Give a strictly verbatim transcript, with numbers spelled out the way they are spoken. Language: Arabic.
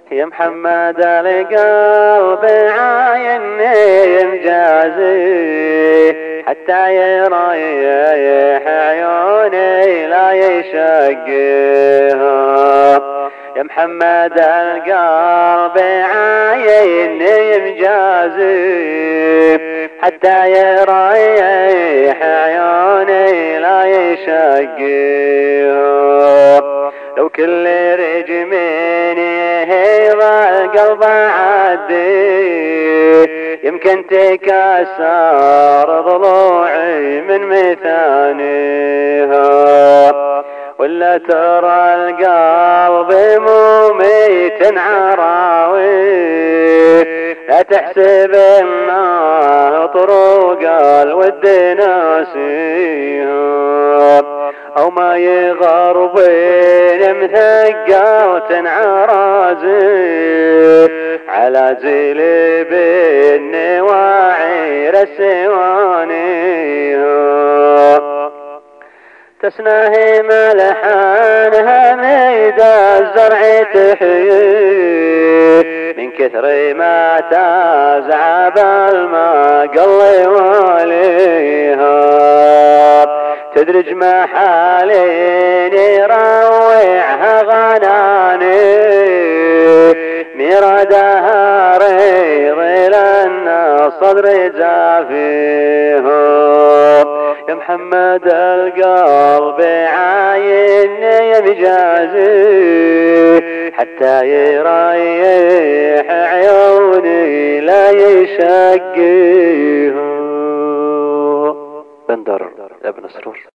يا محمد القلب عاين ينجازي حتى يريح عيوني لا يشقها. يا محمد القلب عاين ينجازي حتى يريح عيوني لا يشقها. لو كل رجمين يهيض القلب عدي يمكن تكسر ضلوعي من مثانيها. ولا ترى القلب مميت عراوي لا تحسب انه طرق الود ناسيها. او ما يغربين مثقلة عرازي على زيل بالنواعي رسوانيها. تسناهي ملحانها ميدا الزرع تحيي من كثر ما تزعب الماء قل واليها. تدرج محالين يروعها غناني ميرادها ريض لأن الصدر زافيها. يا محمد القلب عاين يمجازي حتى يريح عيوني لا يشقيها. بندر ابن سرور.